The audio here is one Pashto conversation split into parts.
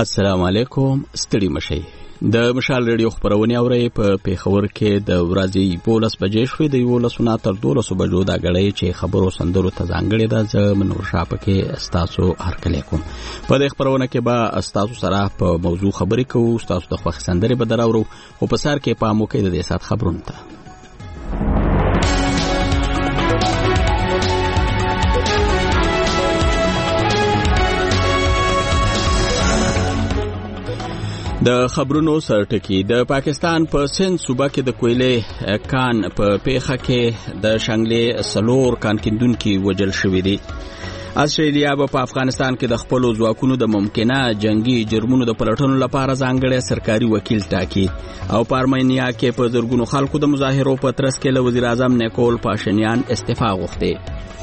السلام علیکم. ستړي مشئ. د مشال ریډیو خبرونه اوري په پیښور کې د ورځې 12 بجې شوې د 11 نه تر 12 بجو دا غړې چې خبرو سندرو ته ځانګړې ده. زه منور شاپ کې استاسو هرکلی کوم. په دې خبرونه کې به استاسو سره په موضوع خبرې کوو. استاسو د خوښ سندرې به دراورو او په سر کې پام وکړئ د دې سات خبرونه ته. د خبرونو سرټکی. د پاکستان په سند صوبه کې د کویلې کان په پیښه کې د شانګلې سلور کان کیندونکو وجل شوې دي. استرالیا په افغانستان کې د خپل ځواکونو د ممکنه جنگي جرمونو د پلټنو لپاره ځانګړی سرکاري وکیل ټاکي. او په ارمینیا کې په زرګونو خلکو د مظاهرو په ترڅ کې له وزیر اعظم نیکول پاشینیان استعفا غوښتي.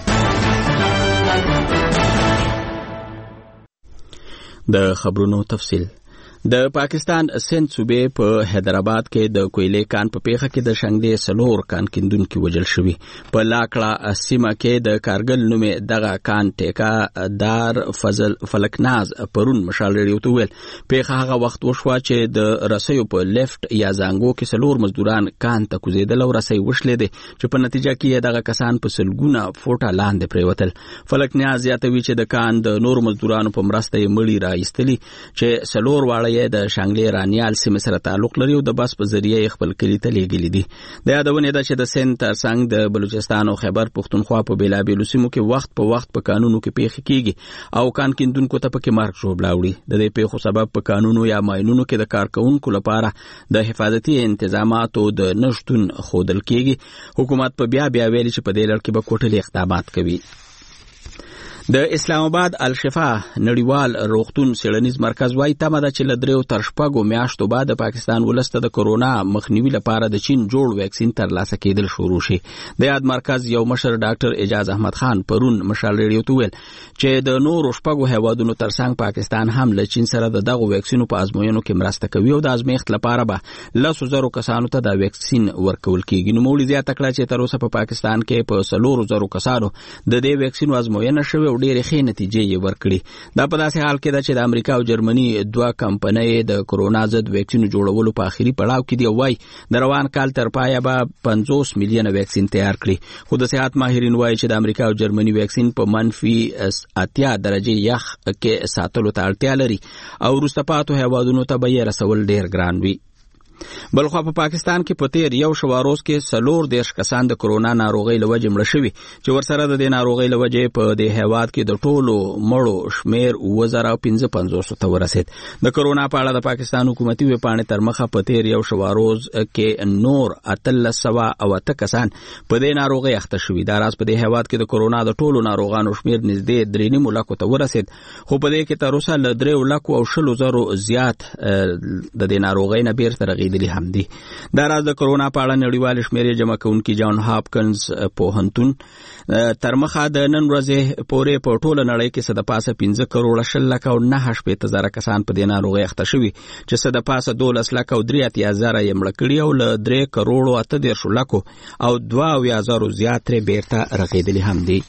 د خبرونو تفصیل. د پاکستان سند صوبې په حیدرآباد کې د کویلې کان په پیښه کې د شانګلې سلور کان کیندونکو وجل شوی. په لاکړه سیمه کې د کارګل نومې دغه کان ټیکا دار فضل فلکناز پرون مشال ریډیو ته ویل پیښه هغه وخت وشوه چې د رسیو په لیفټ یا زنګو کې سلور مزدوران کان ته کوزیدل او رسۍ وشلې دي چې په نتیجه کې دغه کسان په سلګونه فوټه لاندې پریوتل. فلکناز یاتوي چې د کان د نور مزدورانو په مرسته مړی راایستلی چې سلور واړه د شانګلې رانیال سیمه سره تعلق لري او د بس په ذریعه خپل کلی ته لیږلي دي. د یادونه ده چې د سند ترڅنګ د بلوچستان او خیبر پختونخوا په بیلابیلو سیمو کې وخت په وخت په قانونو کې پیښې کیږي او کان کیندونکو ته پکې مرګ ژوبلا وړي. د دې پیښو سبب په قانونو یا ماینونو کې د کارکونکو لپاره د حفاظتي انتظاماتو د نشټون خودل کیږي. حکومت په بیا ویلي چې په دې لړ کې به کوټلي اقدامات کوي. د اسلام آباد الشفا نړیوال روغتون څېړنیز مرکز وايي تمه ده چې له 3 تر 6 میاشتو بعد د پاکستان ولسته د کورونا مخنیوي لپاره د چین جوړ ویکسین ترلاسه کېدل شروع شي. د یاد مرکز یو مشر ډاکټر اعجاز احمد خان پرون مشال ریډیو ته ویل چې د نورو 6 هیوادونو ترڅنګ پاکستان هم له چین سره دغه ویکسینو په ازموینو کې مرسته کوي او د ازمایښت لپاره به 100,000 کسانو ته د ویکسین ورکول کېږي. نو مولوی زیاته کړه چې تر اوسه په پاکستان کې په 100,000 کسانو د دې ویکسین ازموینه شوې او ډېرې ښې نتیجې یې ورکړي. دا په داسې حال کې ده چې د امریکا او جرمني 2 کمپنۍ د کورونا ضد ویکسین جوړولو په اخري پړاو کې دی. وایي د روان کال تر پایه به 50 میلیونه ویکسین تیار کړي. خو د صحت ماهرین وایي چې د امریکا او جرمني ویکسین په -80 درجه یخ کې ساتلو ته اړتیا لري او وروسته پاتو هیوادونو ته به یې رسول ډېر ګران وي. بلخوا په پاکستان کې په تیر یو شواروز کې 14 کسان د کورونا ناروغۍ له وجې مړه شوي چې ورسره د دې ناروغۍ له وجې په دې هیواد کې د ټولو مړو شمیر 2055 ته ورسید. د کورونا په اړه د پاکستان حکومتي ویبپاڼې تر مخه په تیر یو شواروز کې نور 1308 کسان په دې ناروغۍ اخته شوي. دا راز په دې هیواد کې د کورونا د ټولو ناروغانو شمیر نږدې 3.5 لکو ته ورسید. خو په دې کې تر اوسه له 3 لکو او 20,000 زیات د دې ناروغۍ نه بیرته رغېدلي هم دي. دا راز د کورونا په اړه نړیوال شمیرې جمع کوونکي جان هاپکنز پوهنتون تر مخه د نن ورځې پورې په ټوله نړۍ کې 15 کروڑ 10 لک او 9.8 کسان په دې ناروغۍ اخته شوي چې 12 لک او 3.0 یې مړه کړي او له 3 کروڑ 18 لکو او 2.0 زیات ترې بیرته رغېدلي هم دي.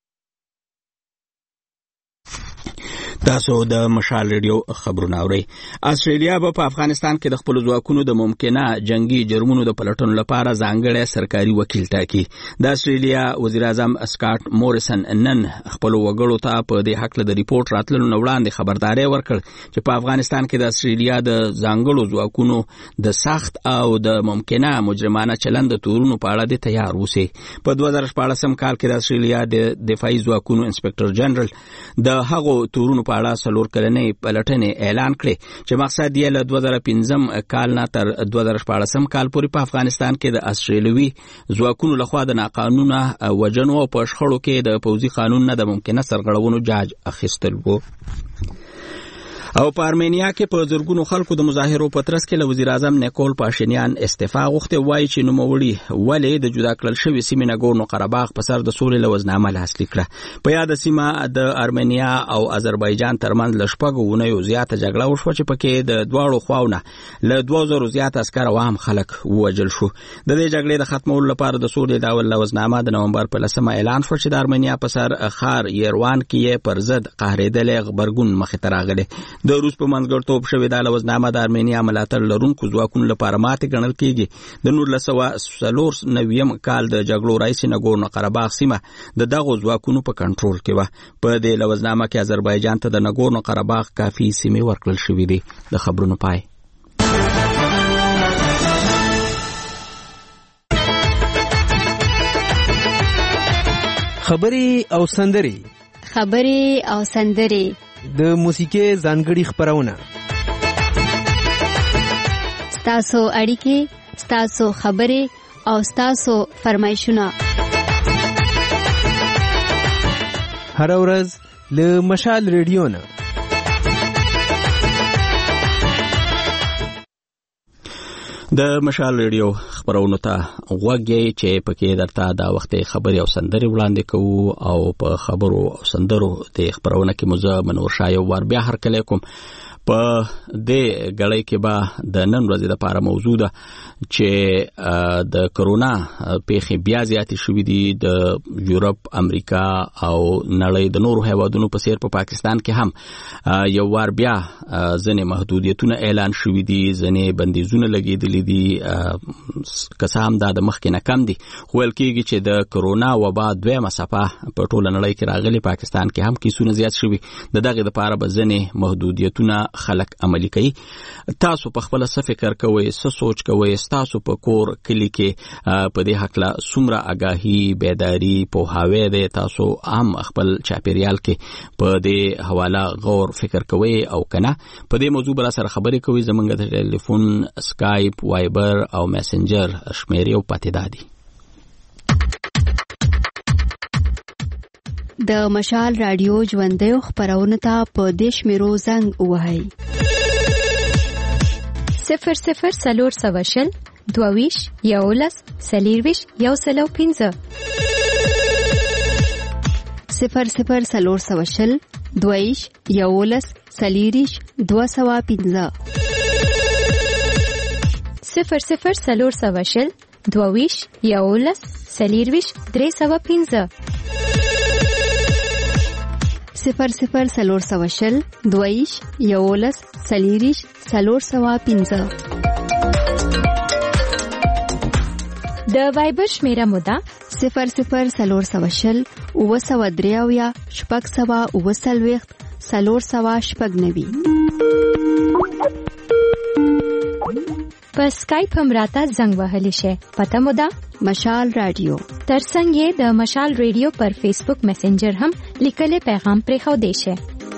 تاسو د مشال ریډیو خبرونه اورئ. استرالیا په افغانستان کې د خپل ځواکونو د ممکنه جنگي جرمونو د پلټنو لپاره ځانګړی سرکاري وکیل ټاکي. د استرالیا وزیر اعظم سکاټ موریسن نن خپل وګړو ته په دې حق له ریپورت راتللو نه وړاندې خبرداري ورکړ چې په افغانستان کې د استرالیا د ځانګړو ځواکونو د سخت او د ممکنه مجرمانه چلند تورونو په اړه د تیار اوسئ. په 2014 کال کې د استرالیا د دفاعي ځواکونو انسپکټر جنرال د هغو تورونو په اړه 4 کلنې پلټنې اعلان کړې چې مقصد یې له 2015 کال نه تر 2014 کال پورې په افغانستان کې د استرالیوي ځواکونو لخوا د ناقانونه وژنو او په شخړو کې د پوځي قانون نه د ممکنه سرغړونو جاج اخیستل وو. او په ارمینیا کې په زرګونو خلکو د مظاهرو په ترڅ کې له وزیر اعظم نیکول پاشینیان استعفا غوښتي. وایي چې نوموړي ولې د جدا کړل شوي سیمې ناګورنو قرهباغ په سر د سولې لوزنامه لاسلیک کړه. په یاد سیمه د ارمینیا او آذربایجان ترمنځ له 6 اونیو زیاته جګړه وشوه چې پکې د دواړو خواونه له 2000 زیات عسکر او عام خلک ووژل شو. د دې جګړې د ختمولو لپاره د سولې د لوزنامه د نومبر په 10 اعلان شو چې د ارمینیا په سر خار یروان کې پر ضد قهرېدلې غبرګون مخې ته راغلی. د روس په منځګړیتوب شوې دا لوزنامه د ارمینیا ملاتړ لرونکو ځواکونو لپاره ماتې ګڼل کېږي. د 1994 کال د جګړو راهیسې نګورنو قرهباغ سیمه د دغو ځواکونو په کنټرول کې وه. په دې لوزنامه کې آذربایجان ته د نګورنو قرهباغ کافي سیمې ورکړل شوې دي. د خبرونو پای. خبرې او سندرې د موسیقي ځانګړي خبرونه، ستاسو اړیکې، ستاسو خبرې او ستاسو فرمایشونه هر ورځ له مشال ریډیو نه. د مشال ریډیو خبرونو ته غوږ یې چې پکې درته دا وخت خبرې او سندرې وړاندې کوو او په خبرو او سندرو د خبرونه کې مو زه منور شاه یو وار بیا هرکلی کوم. په دې غړی کې به د نن ورځې لپاره موضوع ده چې د کرونا پیښې بیا زیاتې شوې دي. د یورپ، امریکا او نړۍ د نورو هیوادونو په څیر په پاکستان کې هم یو وار بیا ځینې محدودیتونه اعلان شوي دي، ځینې بندیزونه لګېدلي دي. که څه هم دا د مخکې نه کم دي، خو ویل کېږي چې د کرونا وبا دویمه څپه په ټوله نړۍ کې راغلي. پاکستان کې هم کیسونه زیات شوي. د دغې دپاره به ځینې محدودیتونه خلک عملي کوي. تاسو په خپل څه فکر کوئ، څه سوچ کوئ؟ تاسو په کور کلی کې په دې حق له څومره آگاهي، بیداری، پوهاوی دی؟ تاسو هم خپل چاپیریال کې په دې حواله غور فکر کوئ او کنه؟ په دې موضوع بر سره خبرې کوي. زمونږ د ټلیفون، سکایپ، وایبر او میسنجر شمیرې او پاتې دادي. د مشال رادیو ژوندیو خبرونه ته په دې شمیرو زنګ ووهئ: 00 22 11 40 105 00 22 11 40 205 00 22 11 40 305 00 22 11 40 305. د وایبر شمیره موده 00 923 649 490. په سکایپ هم راته زنګ وهلی شي. پته موده مشال رادیو. ترڅنګ یې د مشال ریډیو پر فیسبوک میسنجر هم لیکلي پیغام پرېښودی شي.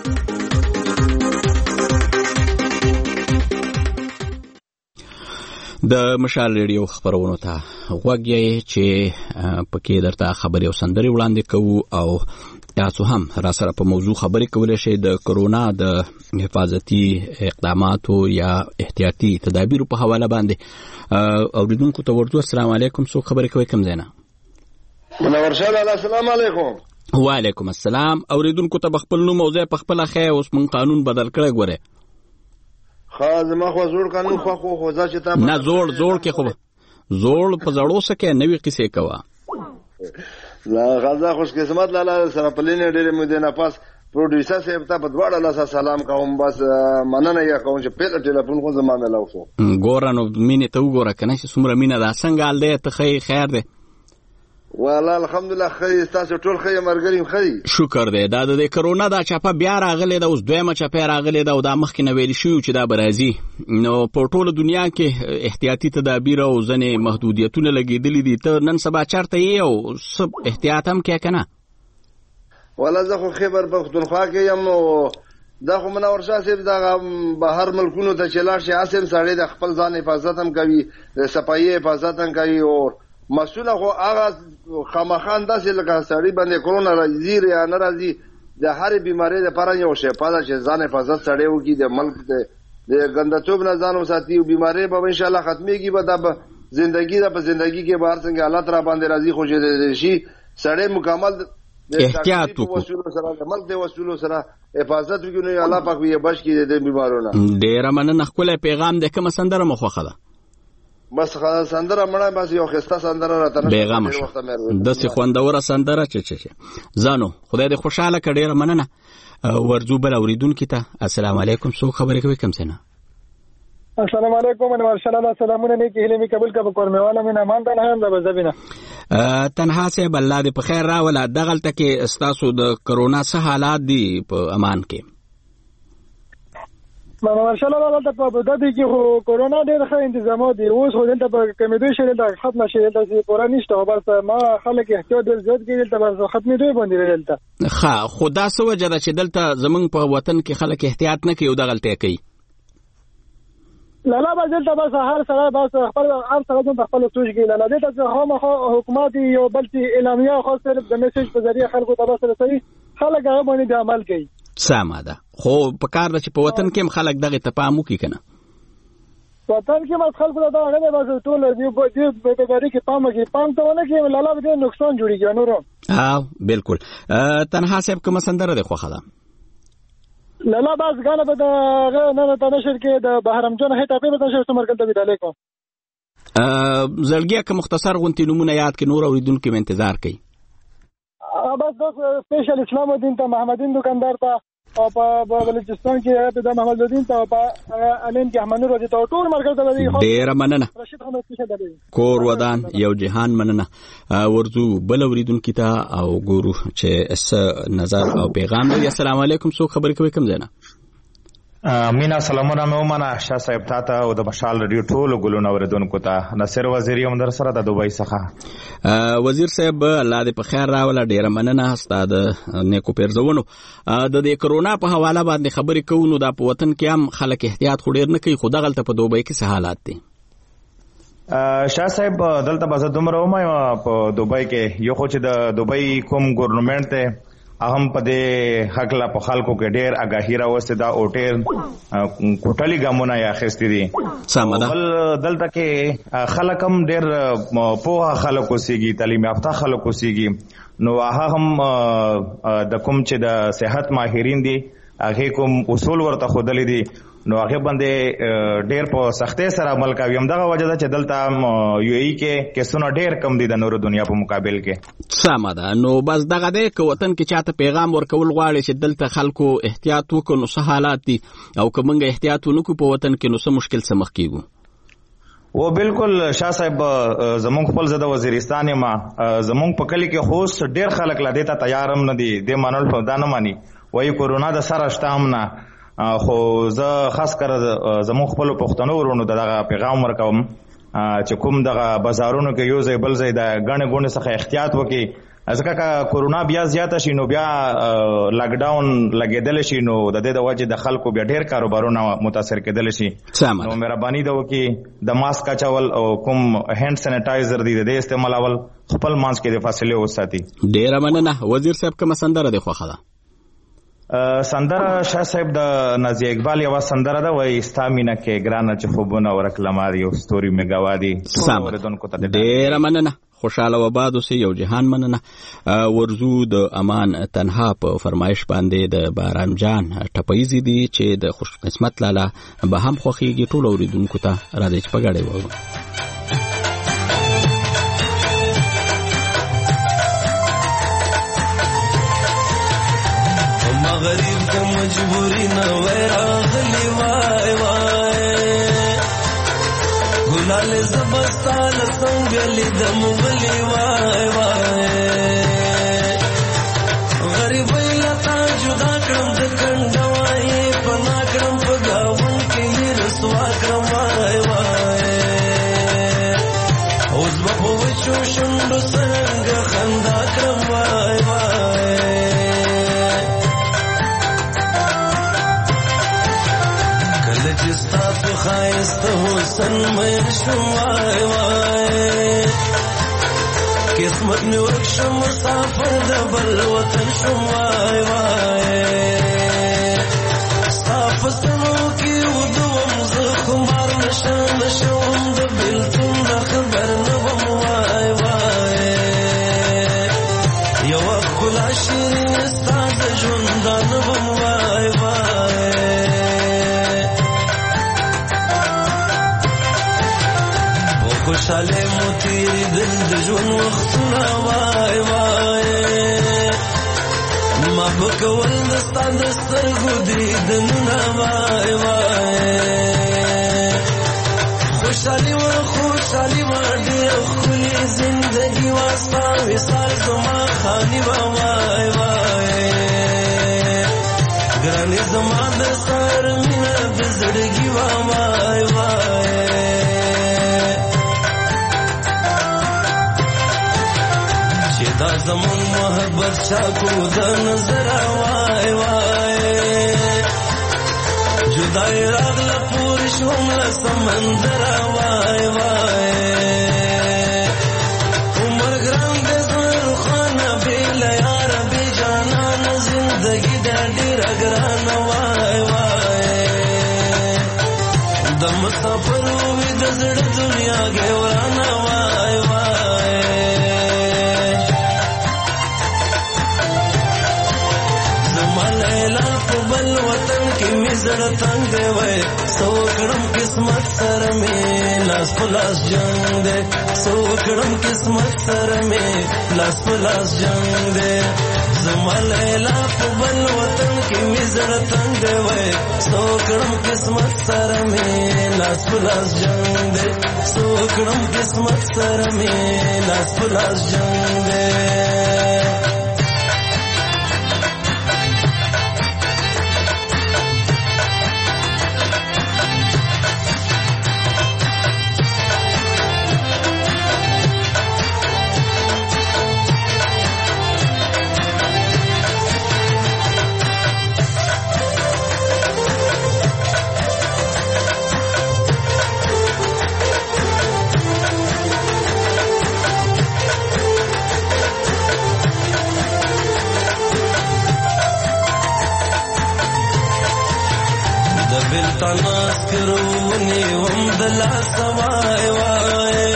د مشال ریډیو خبرونو ته غوږ یې چې پکې درته خبرې او سندرې وړاندې کوو او تاسو هم را سره په موضوع خبرې کولی شئ. د کرونا د حفاظتي اقداماتو یا احتیاطي تدابیرو په حواله باندې اوریدونکو ته ورته السلام علیکم. څوک خبرې کوي؟ کوم ځای نه؟ منور شه. السلام علیکم. وعلیکم السلام. اوریدونکو ته خپل نوم او ځای په خپل خیر. اوس مون قانون بدل کړی ګوره. زما خو زوړ قانون خو ځا چې تا نه زوړ کې خو زوړ په زړو سکه نوې قصې کوه. لا غزا خوش قسمت لاله سره پلینې ډېرې مې نه پاس پروډوسر صاحب ته په دواړه لاسه سلام کوم. بس مننه یا کوم چې په ټلیفون خو زما ملاو شو. ګورانو مینه ته وګوره کنه چې څومره مینه ده. څنګه حال دی؟ ته خیر دی؟ والله الحمدلله خیر. تاسو ټول خیر مرګریم خیر. شکر دی. دا د کرونا دا چاپه بیا راغلی ده. اوس دویمه چاپه راغلی ده او دا مخکې نه ویل شوی چې دا به راځي. نو په ټوله دنیا کې احتیاطي تدابیر او ځینې محدودیتونه لګېدلي دي. ته نن سبا چېرته یې او څه احتیاط هم کوې که نه؟ والله زه خو خیبر پښتونخوا کې یم. نو دا خو منور شاه صاحب دا بهر ملکونو ته چې لاړ شي هسې سړی د خپل ځان حفاظت هم کوي، د صفایي حفاظت هم کوي. او مسؤله خو هغه خامخان داسې لکه سړی باندې کرونا راځي یا نه راځي، د هرې بیمارۍ لپاره یو شفا ده چې ځان حفاظت سړی وکړي، د ملک د ګندهتوب نه ځان وساتي. بیمارۍ به انشاءالله ختمېږي. به دا به زندگی ده، په زندگی کې به هر څنګه حالات را باندې راځي خو چې شي سړی مکمل احتیاط وکړي، د ملک د وسیلو سره حفاظت وکړي. نو الله پاک یې بچ کړي د بیمارونو. ډېره مننه. ښکلی پیغام دی. کومه سندره مو خوښه ده؟ بس سندره مړه بس یو خسته سندره راته نشته بیغمه شو داسې خوندوره سندره چې ځانو خدای دې خوشاله کړي. ډېره مننه. ورځو بل اوریدونکي ته السلام علیکم. څوک خبرې کوي کوم څه نه؟ السلام علیکم و ماشاءالله سلامونه نیکی هیله می قبول کا کورمواله من امان ته هم د بزبینه تنها سه بل الله دې په خیر راولا. دغلته کې استاسو د کرونا څه حالات دي په امان کې؟ ماشاءالله دلته په بودادي کې خو کرونا ډېر ښه تنظیمات دي. اوس خو دلته په کمیدو شي دلته ختم شي دلته پورا نشته. بس ما خلک احتیاط ډېر زیات کوي دلته بس ختمې دوی باندې دلته. ښه خدا سو وجه ده چې دلته زمونږ په وطن کې خلک احتیاط نه کوي او دغلته کوي. لالا بس دلته بس هر سره بس خپل هر سره د خپل سوچ کې لالا دلته خو حکومت یو بلتي اعلامیه خاص صرف د میسج په ذریعہ خلکو ته بس رسوي. خلک هغه باندې عمل کوي. سمه ده. خو په کار ده چې په وطن کې هم خلک دغه ته پام وکړي کنه. وطن کې مس خلکو ته هغه بس ټول دی په بری کې پام کوي. پام ته ونه کې لالا به نقصان جوړیږي نورو. بالکل. تنها صاحب کوم سندره ده خو خلا لالا باز غانه به د نه ته نشر کې د بهرام جان هټه په نشر سمرکل ته ویل کوم. زړګیا که مختصر غونتی نمونه یاد کې نور اوریدونکو به انتظار کوي. بس سپیشل اسلام الدین ته محمدین دکاندار ته او په بلوچستان کې د محمد الدین ته او په علین کې احمد نور ته ټول مرکز ته دی. ډیر مننه. رشید احمد سپیشل دی کور ودان یو جهان مننه. ورځو بل اوریدونکو ته او ګورو چې اس نظر او پیغام دی. السلام علیکم. څوک خبرې کوي کوم ځای نه؟ مینا سلامونه مې ومنه شاه صاحب تاته او د مشال رادیو ټولو ګلونو اوریدونکو ته. نصر وزیری هم در سره د دوبۍ څخه. وزیر صاحب الله دې په خیر راوله. ډیره مننه ستاسو د نیکو پیرزونو. د دې کرونا په حواله باندې خبرې کوو نو دا په وطن کې هم خلک احتیاط خو ډیر نه کوي. خو دغلته په دوبۍ کې څه حالات دي؟ شاه صاحب دلته به زه دومره ووایم په دوبۍ کې یو خو چې د دوبۍ کوم ګورنمنټ دی هم په دې حق لا په خلکو کې ډېر اگاهی راوسته دا او ډېر کوټلي ګامونه یې اخیستې دي. بل دلته کې خلک هم ډېر پوهه خلک اوسېږي تعلیم یافته خلک اوسېږي. نو هغه هم د کوم چې د صحت ماهرین دي هغه کوم اصول ورته ښودلي دي نو هغه باندې ډېر په سختۍ سره عمل کوي. همدغه وجه ده چې دلته یو ای کې کیسونه ډېر کم دي د نورو دنیا په مقابل کې. سمه ده. نو بس دغه دی که وطن کې چاته پیغام ورکول غواړي چې دلته خلکو احتیاط وکړو نو څه حالات دي او که موږ احتیاط ونه کړو په وطن کې نو څه مشکل څه مخ کیږو؟ و بالکل شاه صاحب زمونږ خپل زده وزیرستان ما زمونږ په کلی کې خوست ډېر خلک لا دیته تیار هم نه دي. د منل په دا نه مانی وایي کورونا د سره شته هم نه. خو زه خاص کر زموږ خپل پښتنو ورونو دغه پیغام ورکوم چې کوم دغه بازارونو کې یو ځای بل ځای د غنې غونډې څخه احتیاط وکړي. ځکه که کورونا بیا زیاته شي نو بیا لاک ډاون لګېدل شي نو د دې د وجې د خلکو بیا ډېر کاروبارونه متاثر کېدل شي. نو مهرباني ده وکړي د ماسک اچول او کوم هینډ سینیټایزر دی د استعمالول خپل ماسک کې د فاصلې وساتي. ډېره مننه. وزیر صاحب کومه سندره دی خوښه ده؟ سندره شاه صاحب د نازیه اقبال یو سندره ده وای ستا مینه کې ګرانه چې خوبونه ورکلمار یو ستوري مې گوادي. ډېره مننه. خوشاله وباد اوسې یو جهان مننه. ورځو د امان تنها په فرمایش باندې د باران جان ټپایزي دي چې د خوش قسمت لاله به هم خوخيږي. ټول اوریدونکو ته را دې په غړې وو. غریب کو مجبوری نہ ویراغلی وای وای ګلال زبستان څنګه دم ولی وای وای غریب لتا جدا کړم د کندوای پنا کړم په گاون کې رسوا کړم وای وای اوس په وچو شوند څنګه خندا کړم وای وای جستا تو خایست حسن مې شوای وای قسمت مې ورکشم مسافر د بل وطن شوای وای صاف سنو کې ودوم زه خمار نشم د بلتون خبر نه وم وای وای یو خلا شیرین ستاد ژوندان وم وای وای خوشاله مو تیری دل د ژوند وختونه وای وای ما بکول دستا د سترګو دیدنونه وای وای خوشالي و ډېره ښکلې زندګي وه ستا وصال زما خالي وه وای وای ګرانې زما د سر مینه د زړګي وه وای وای چې دا زمون محبت شاکو د نظر وای وای جدای راغله پورې شوم له سمندر وای وای عمر ګران د زړه خانه بل یار به جانان زندگی د ډیر ګران وای وای د مسافر وې د زړه دنیا ګوران وای وای زماله په بل وطن کې می زړه تنگ دی وای سو کړم قسمت سره می لاس په لاس جنگ دی سو کړم قسمت سره می لاس په لاس جنگ دی زماله په بل وطن کې می زړه تنگ دی وای سو کړم قسمت سره می لاس په لاس جنگ دی سو کړم قسمت سره می لاس په لاس جنگ دی تناس کرونی وم دلا سوای وای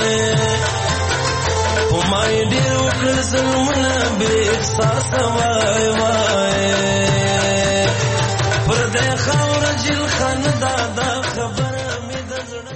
همای ډیر وکړ ظلمونه به احساس وای وای پر دې خاور جل خان دا خبره مې د زړه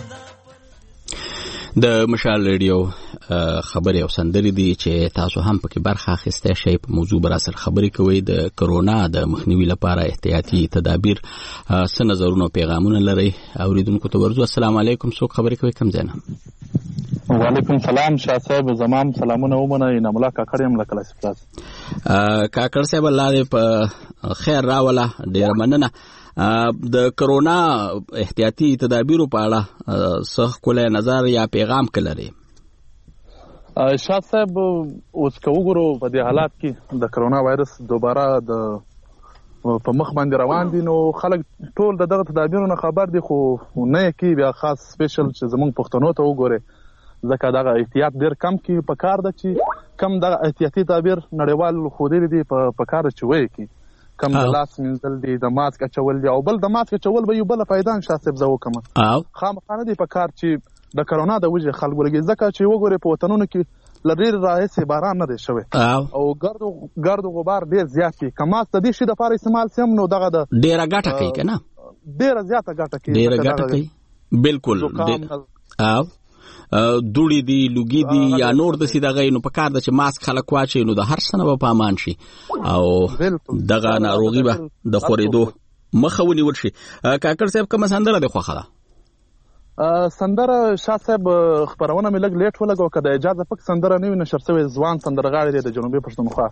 د مشال ریډیو خبرې او سندرې دي چې تاسو هم پکې برخه اخیسته شئ په موضوع بر اثر خبرې کوي د کرونا د مخنیوي لپاره احتیاطي تدابیر څه نظرونه پیغامونه لري اوریدونکو ته ورځو السلام علیکم څوک خبرې کوي کم ځای نه وعلیکم سلام شاه صاحب زمام سلامونه ومنه انعام الله کاکړ یم له کلاس پلاس کاکړ صاحب الله دې په خیر راوله ډیر مننه د کرونا احتیاطي تدابیرو په اړه څه کولای نظر یا پیغام کړي شاه صاحب اوس کو وګورو په دې حالات کې د کرونا وایرس دوباره د په مخ باندې روان دي نو خلک ټول دغه تدابیرونو نه خبر دي خو نه کې بیا خاص سپیشل چې زمونږ پښتنو ته وګوره ځکه دغه احتیاط ډیر کم کې په کار ده چې کم دغه احتیاطي تدابیر نړیوال خو دې په کار چې وایي کې کم د لاس منځل دي د ماسک اچول دي او بل د ماسک اچول به یو بل فائدہ شاه صاحب زو کوم خامخانه دي په کار چې د کرونا د وجه خلک ورګي ځکه چې وګوره په وطنونو کې لریر راځي باران نه دی شوی او ګرد غبار ډیر زیات کی کماس د دې شي د لپاره استعمال سم نو دغه د ډیره ګټه کوي کنه ډیره زیاته ګټه کوي بالکل او دوړي دي لوګي دي یا نور د سي دغه نو په کار د چې ماسک خلک واچي نو د هر سنه په امان شي او دغه ناروغي به د خورېدو مخه ونیول شي کاکړ صاحب کوم سندره د خوخه ده سندره شاه صاحب خبرونه مې لګ لیټ ولګو کده اجازه پک سندره نه نشر شوی ځوان سندرغاړي د جنوبي پښتونخوا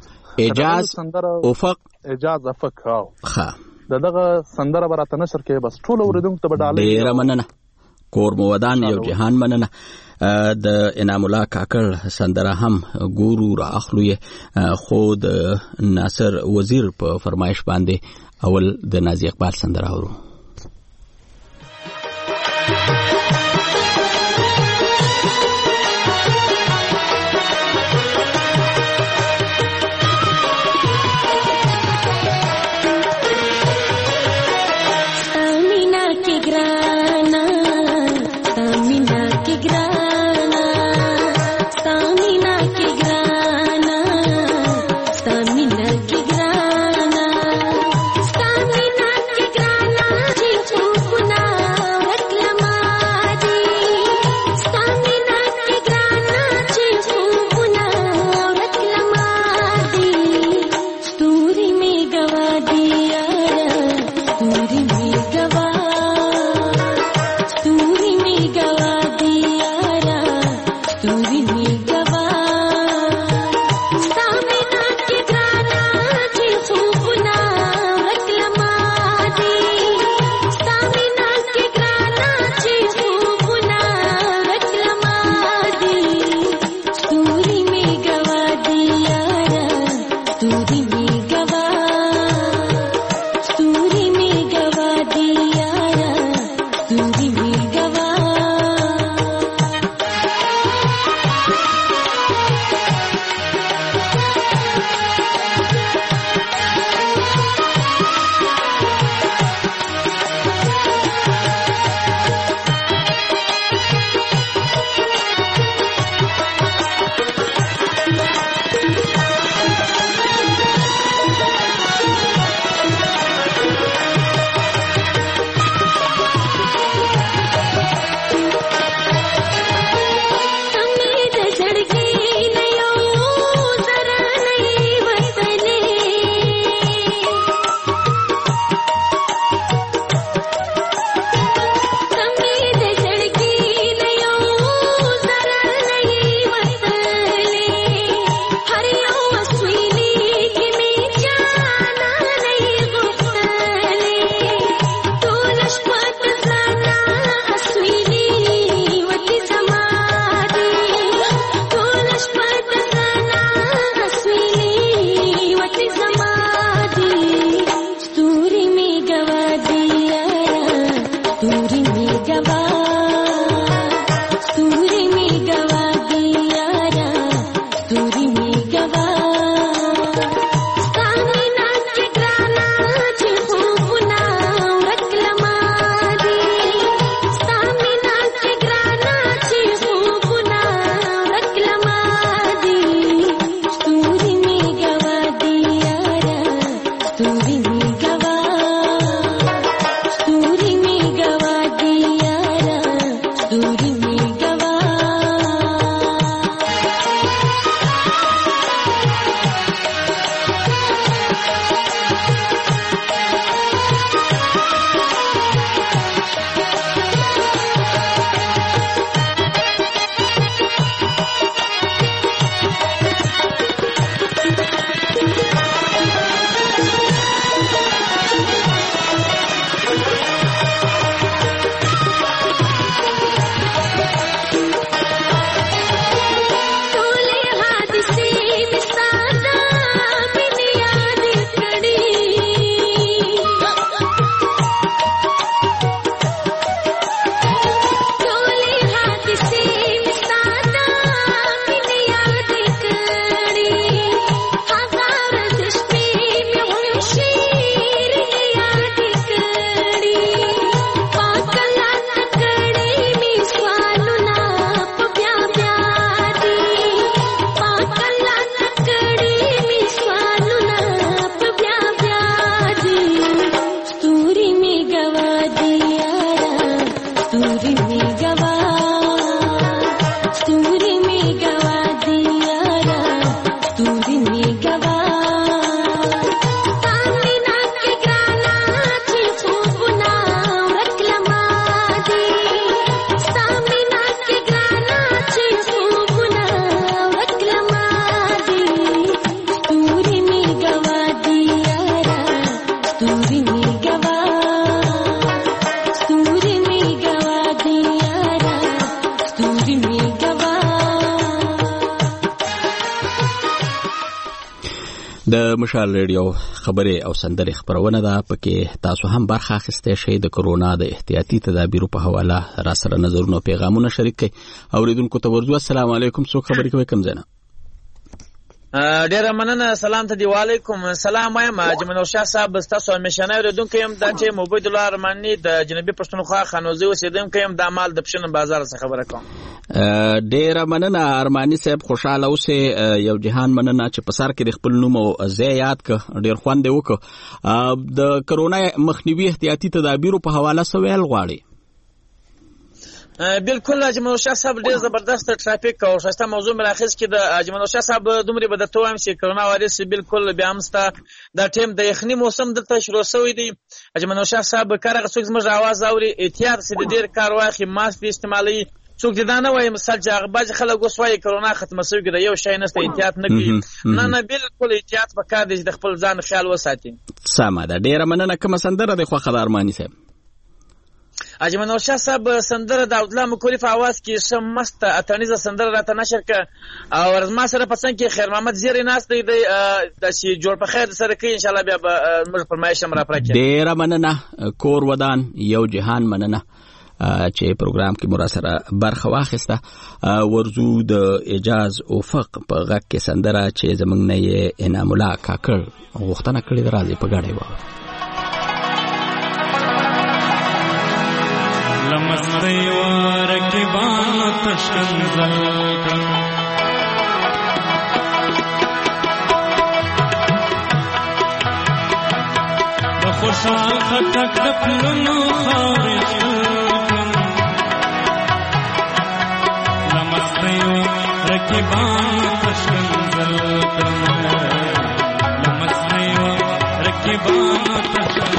اجازه افق ها دغه سندره براته نشر کې بس ټول اوریدونکو ته بداله ډیر مننه کور مودان یو جهان مننه د انعام الله کاکړ سندره هم ګورو را اخلو خو د ناصر وزیر په فرمایش باندې اول د نازي اقبال سندره اورو Stamina ki grana د مشال ریډیو خبري او سندري خبرونه ده پکې تاسو هم برخه اخیسته شئ د کرونا د احتیاطي تدابیرو په حواله را سره نظرونه پیغامونه شریک کړئ اوریدونکو ته ورځو السلام علیکم څوک خبري کوي کوم ځای ډیره مننه سلام ته دی وعلیکم السلام وایم جمنو شاه صاحب تاسو همیشنه اوریدونکو يم د چې موبایل الله ارمانی د جنوبي پښتونخوا خانوزي اوسیدونکو يم د مال د پښن بازار څخه خبره کوم ډیره مننه ارمانی صاحب خوشاله اوسه یو جهان مننه چې په سر کې د خپل نوم او ځای یاد ک ډیر خوند وکړه د کرونا مخنیوي احتیاطي تدابیرو په حواله سوال غواړي بالکل اجمل شاه صاحب ډیر زبردست ټرافیک او شاسته موضوع مراخص کې د اجمل شاه صاحب دومره بده توام چې کرونا وایرس بالکل بیا همستا د ټیم د یخنی موسم دلته شروع شوی دی اجمل شاه صاحب کارغه څوک زموږ आवाज اوري احتیاط سي ډیر کار واخی ماسک استعمالي څوک دې نه وایي مثال جاغباج خلک وسوي کرونا ختمه شوی دی یو شای نسته احتیاط نه کوي نه بالکل احتیاط وکړه د خپل ځان خیال وساتي سمه ده ډیر مننه کوم سندره د خو خبر ارمانی صاحب اجمل شاه صاحب سندره د عبدالله مکوری په आवाज کې شمست اتنیزه سندره راته نشر ک او ورزما سره پسند کې خیر محمد زیری ناس دی د چې جوړ په خیر سره کې ان شاء الله بیا موږ فرمایش هم را پرکې ډیر مننه کور ودان یو جهان مننه چې پروګرام کې مراسره برخه واخیسته ورزو د اجاز افق په غږ کې سندره چې زمنګ نه انعام الله کاکړ غوښتنه کړې راځي په غاړې و لمستی و رکبانو تشنزل کن بخوشحال خطک دپلنو خارج کن لمستی و رکبانو تشنزل کن لمستی و رکبانو تشنزل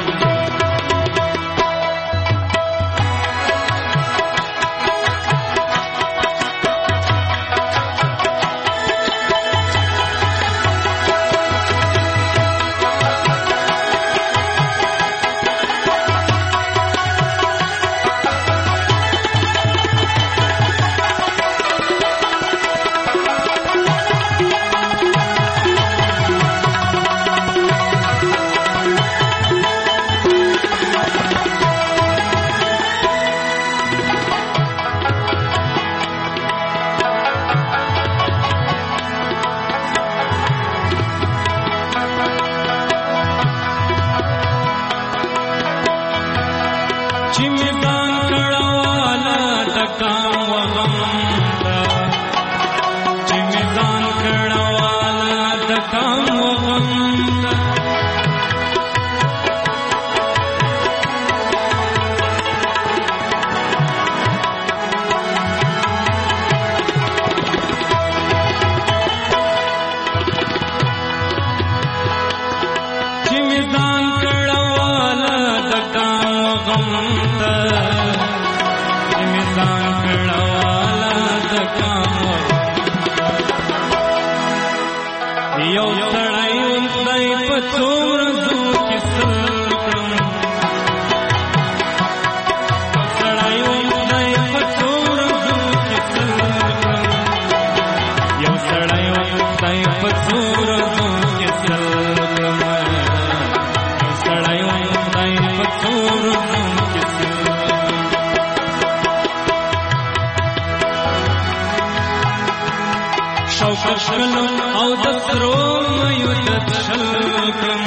ځان کړواله د کامو یو سړی خدای په څو ورځو کې سل کړم سړی خدای په څو ورځو کې سل کړم یو سړی خدای په څو ورځو کې سل کړم یو سړی خدای په څو ورځو کې سل شوق شلم او د سرو مېو د شل کړم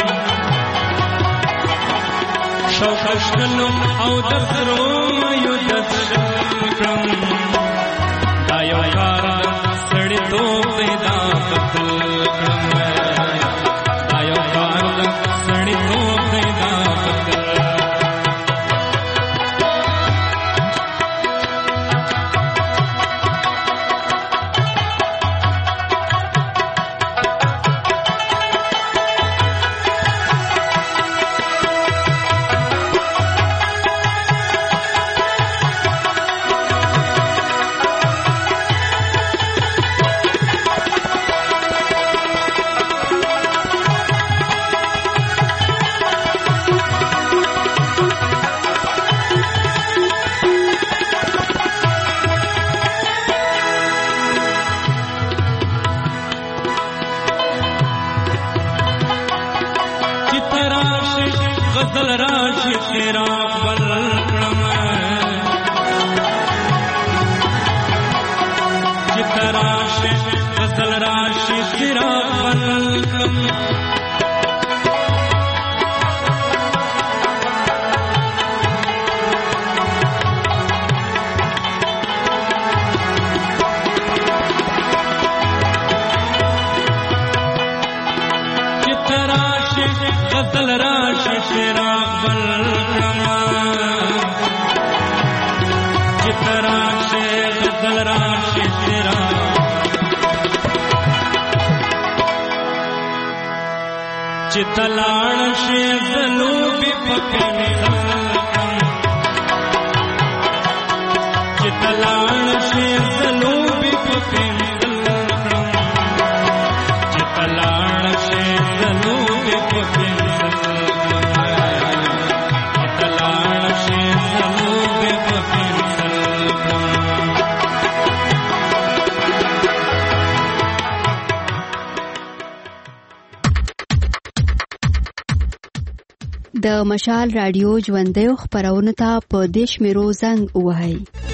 شوق شلم او د سرو مېو د شل کړم دا یو کار سړی تو پیدا بدل کړم دا یو کار سړی تو پیدا بدل غزل راشي چراغ بل کړم چې راشي غزل راشي چراغ بل کړم غزل راشي چراغ بل کړم چې راشي غزل راشي چراغ چې تلاړ شي زلوبي پکې خلکم چې تلاړ شي زلوبي پکې خلکم چې تلاړ شي زلوبي پکې د مشال رادیو ژوندیو خپرونه ته په دیش میرو زنګ وهاي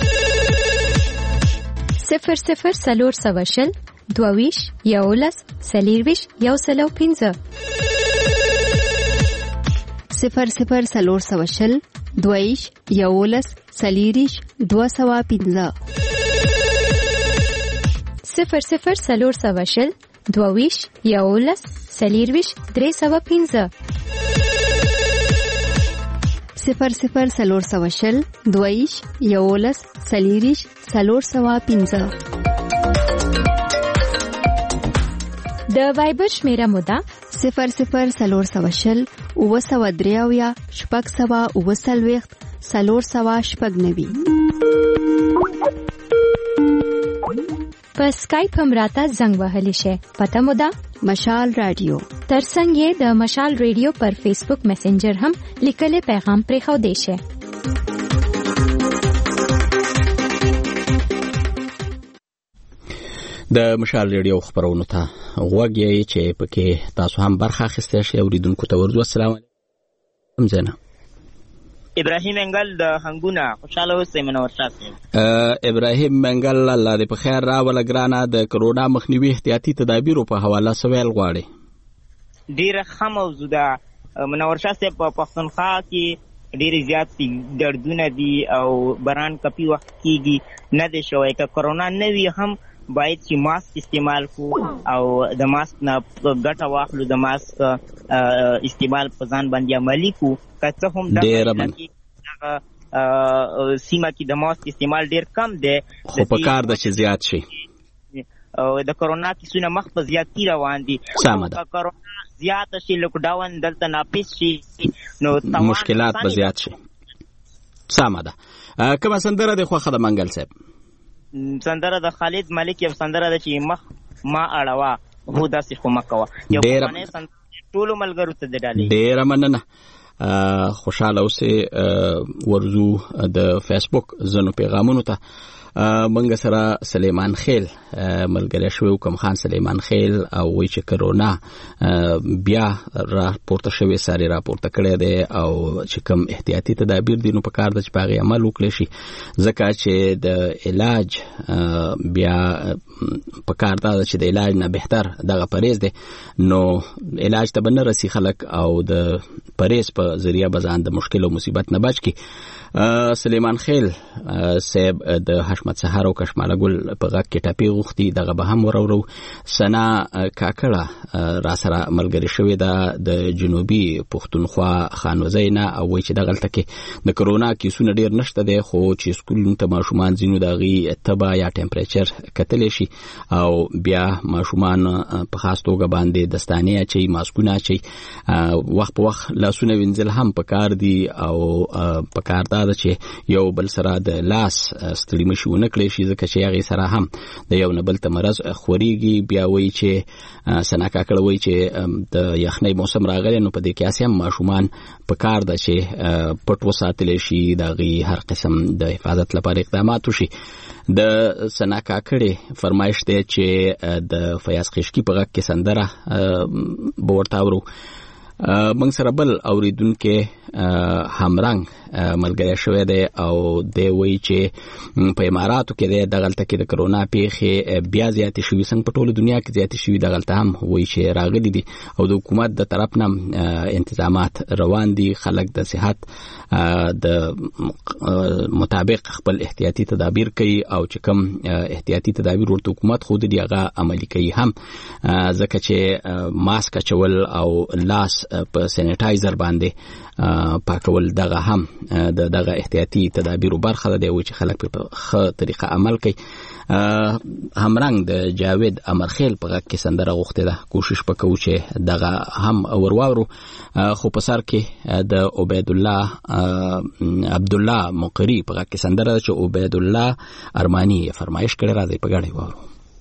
00 سلور سوشل دوویش یولس سلیرویش یو سلو 15 00 سلور سوشل دویش یولس سلیریش 215 00 سلور سوشل دوویش یولس سلیرویش 315 00 سلور سوشل دویش یولس سلیریش 315 د وایبر شمیره مودا 00 سلور سوشل اوسودریاویا شپږ سوا اوسلويخت سلور سوا شپږ نوي په سکایپ هم راته زنګ وهلی شي پته مودا مشال رادیو ترڅنګ یې د مشال ریډیو پر فیسبوک میسنجر هم لیکلي پیغام پرېښو دی شي د مشال ریډیو خبرونه ته غوږی چې پکې تاسو هم برخه اخیسته شئ اوریدونکو ته ورځو السلام علیکم زنه ابراهیم منګل د هنګونه خوشاله اوسئ منور شاسئ ابراهیم منګل الله دې په خیر راوله ګرانه د کرونا مخنیوي احتیاطي تدابیرو په حواله سوال غواړي ډیره ښه موضوع ده منور شاسئ په پښتونخوا کې ډیر زیات دردونه دي او باران کپی وخت کېږي نه دی شوی که کرونا نه وي هم باید چې ماسک استعمال کو او د ماسک نه ګټه واخلو د ماسک استعمال په ځان باندې عملي کو که څه هم دغه سیمه کې د ماسک استعمال ډیر کم دی خو په کار ده چې زیات شي د کرونا کیسونه مخ په زیاتی روان دي کرونا زیات شي لوک ډاون دلته ناپیس شي نو مشکلات به زیات شي سمه ده. کومه سندره د خوښه د منګل صاحب؟ سندره د خالد ملک یو سندره ده چې مخ ما اړوا هو داسې خو مکوه، یو پخوانی سندره ټولو ملګرو ته د ډالۍ. ډېره مننه. خوشحاله اوسئ. ورځو د فیسبوک ځینو پیغامونو ته. منګه سره سلیمان خیل ملګری شوی، کوم خان سلیمان خیل، او وی چې کرونا بیا راپورته شوی، ساري راپورته کړی دی، او چې کوم احتیاطي تدابیر دي نو په کار ده چې په هغې عمل وکړی شي، ځکه چې د علاج بیا په کار ده چې د علاج نه بهتر دغه پرهیز دی، نو علاج ته به نه رسي خلک او د پرهیز په ذریعه به ځان د مشکل او مصیبت نه بچ کړي. سلیمان خیل صاحب د حشمت سهار او کشماله ګل په غږ کې ټاپې غوښتي، دغه به هم ورورو. سنا کاکړه را سره ملګرې شوې ده د جنوبي پښتونخوا خانوزۍ نه، او وایي چې دغلته کې د کرونا کیسونه ډېر نشته دی، خو چې سکولونو ته ماشومان ځینو د هغې تبه یا ټمپریچر کتلی شي، او بیا ماشومان په خاص توګه باندې دستانې اچوي، ماسکونه اچوي، وخت په وخت لاسونه وینځل هم پکار دي، او پکار ده چې یو بل سره د لاس ستړي مشي ونه کړی شي، ځکه چې هغې سره هم د یو نه بل ته مرض خورېږي. بیا وایي چې سنا کاکړه وایي چې د یخنۍ موسم راغلی، نو په دې کې هم ماشومان په کار ده چې پټ وساتلی شي، د هغې هر قسم د حفاظت لپاره اقدامات وشي. د سنا کاکړې فرمایش دی چې د فیاض خشکي په غږ کې سندره به ورته اورو. موږ سره بل اوریدونکي همرنګ ملګری شوی دی، او دی وایي چې په اماراتو کې دی، دغلته کې د کرونا پیښې بیا زیاتې شوي، څنګه په ټوله دنیا کې زیاتې شوي، دغلته هم وایي چې راغلي دي، او د حکومت د طرف نه انتظامات روان دي، خلک د صحت د مطابق خپل احتیاطي تدابیر کوي، او چې کوم احتیاطي تدابیر ورته حکومت خود دی هغه عملي کوي هم، ځکه چې ماسک اچول او لاس په سینیټایزر باندې پاکول دغه هم دغه احتیاطي تدابیرو برخه ده، دی چې خلک په ښه طریقه عمل کوي. همرنګ د جاوید امرخیل په غږ کې سندره غوښتې ده، کوشش وکړو چې دغه هم ورواورو، خو په سر کې د عبید الله عبدالله مقری په غږ کې سندره ده چې عبید الله ارمانی فرمایش کړی، راځي په ګډه واورو.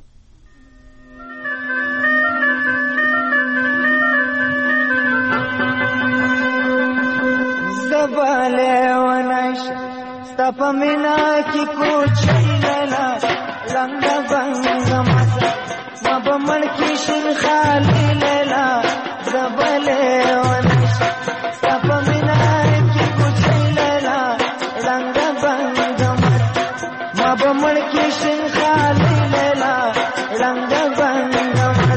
زباله ونش ستپمینا کی کوچی لیلا لنگ بنگ مزا مبمن کی شن خالی لیلا زباله ونش ستپمینا کی کوچی لیلا لنگ بنگ مزا مبمن کی شن خالی لیلا لنگ بنگ مزا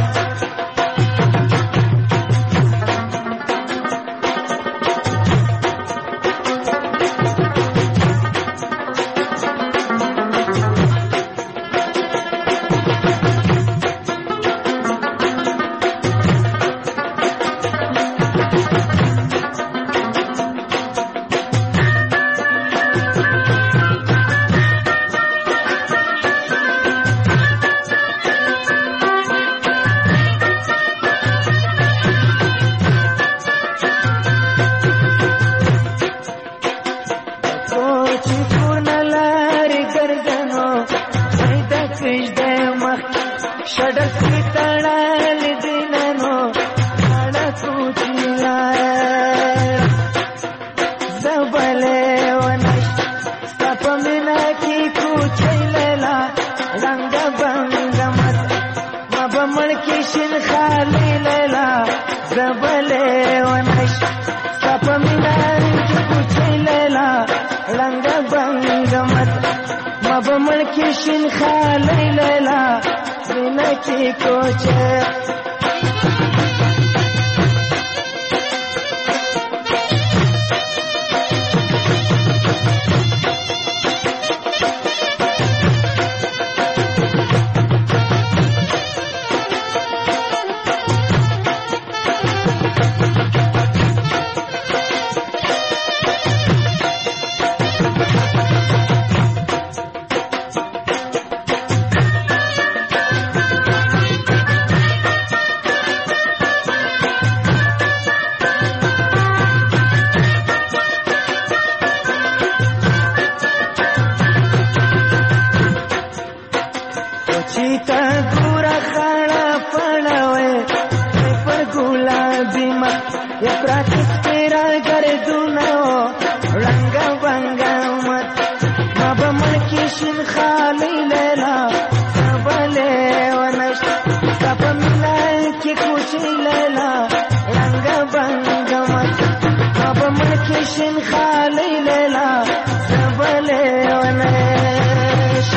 شین خالی لیلا بلے ونش تپ ملائے کی کوچی لیلا رنگ بنگ مت اب من کی شین خالی لیلا بلے ونش